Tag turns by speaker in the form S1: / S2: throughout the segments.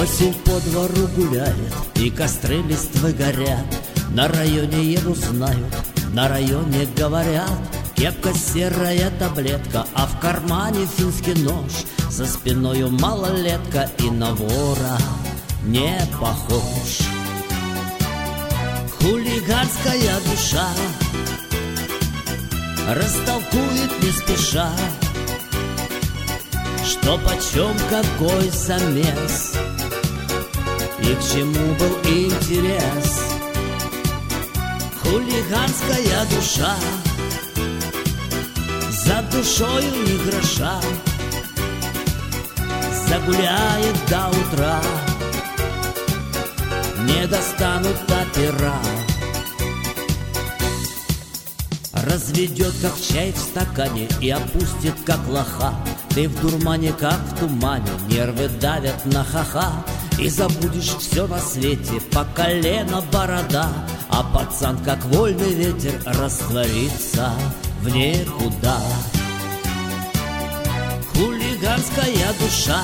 S1: Осень по двору гуляет, и костры листвы горят. На районе его знают, на районе говорят. Кепка серая таблетка, а в кармане финский нож. За спиною малолетка, и на вора не похож. Хулиганская душа растолкует не спеша, что почем какой замес и к чему был интерес. Хулиганская душа за душою ни гроша загуляет до утра, не достанут опера. Разведет, как чай в стакане, и опустит, как лоха. Ты в дурмане, как в тумане, нервы давят на ха-ха. И забудешь все на свете, по колено борода, а пацан, как вольный ветер, растворится в никуда. Хулиганская душа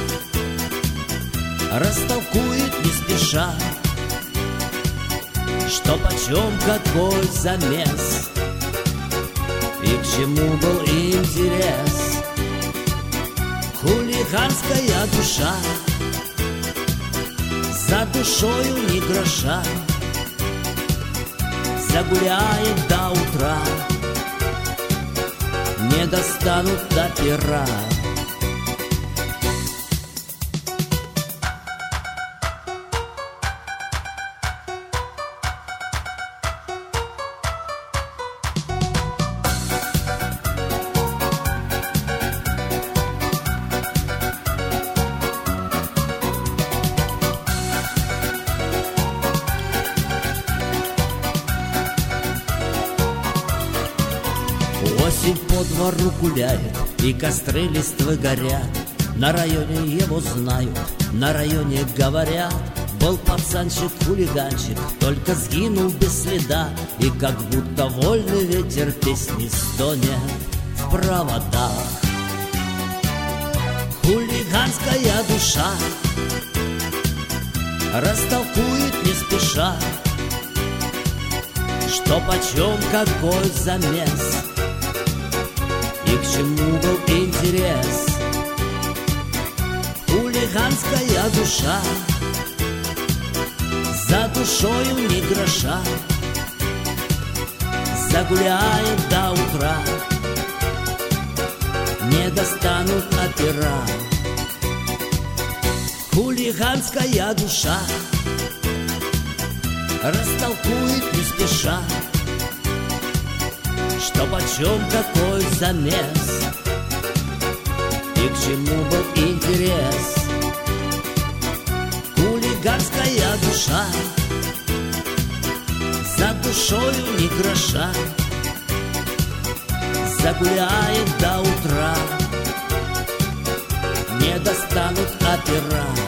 S1: растолкует не спеша, что почем какой замес и к чему был интерес. Хулиганская душа за душою ни гроша загуляет до утра, не достанут опера. Осень по двору гуляет, и костры листвы горят. На районе его знают, на районе говорят. Был пацанчик-хулиганчик, только сгинул без следа, и как будто вольный ветер песни стонет в проводах. Хулиганская душа растолкует не спеша, что почем какой замес и к чему был интерес. Хулиганская душа за душою ни гроша загуляет до утра, не достанут опера. Хулиганская душа растолкует не спеша, что почем какой замес и к чему был интерес. Хулиганская душа за душою ни гроша загуляет до утра, не достанут опера.